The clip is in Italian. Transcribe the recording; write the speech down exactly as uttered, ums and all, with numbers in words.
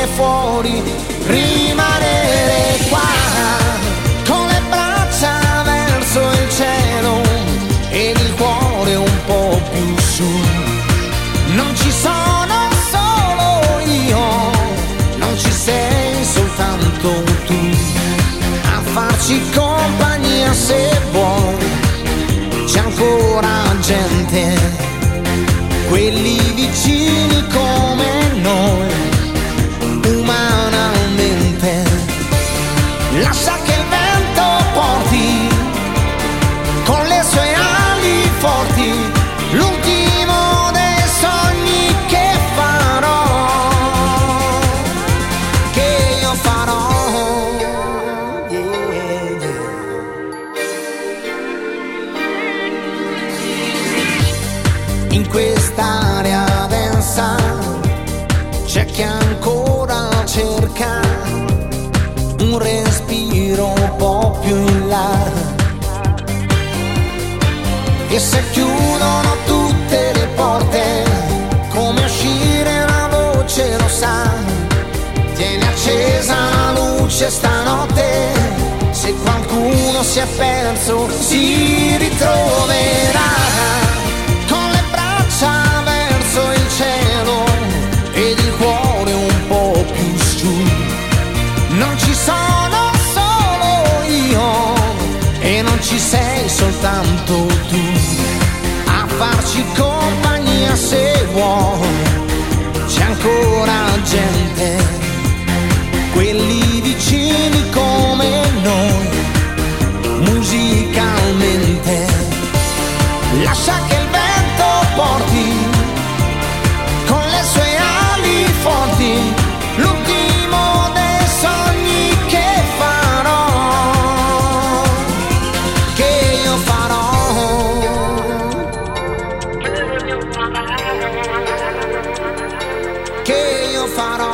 viene fuori, rimanere qua con le braccia verso il cielo ed il cuore un po' più su. Non ci sono solo io, non ci sei soltanto tu, a farci compagnia se vuoi. C'è ancora gente, quelli vicini come noi, umanamente. Lascia che il vento porti con le sue ali forti l'ultimo dei sogni che farò, che io farò. Yeah, yeah. In quest'area densa c'è chi ancora cerca un respiro un po' più in là, e se chiudono tutte le porte, come uscire una voce lo sa. Tieni accesa la luce stanotte, se qualcuno si è perso si ritroverà, con le braccia verso il cielo ed il cuore un po' più su. Non ci sono solo io e non ci sei soltanto tu, a farci compagnia se vuoi. C'è ancora gente, quelli vicini come noi, musicalmente. Lascia che il vento porti con le sue ali forti l'ultimo dei sogni che farò, che io farò, che io farò.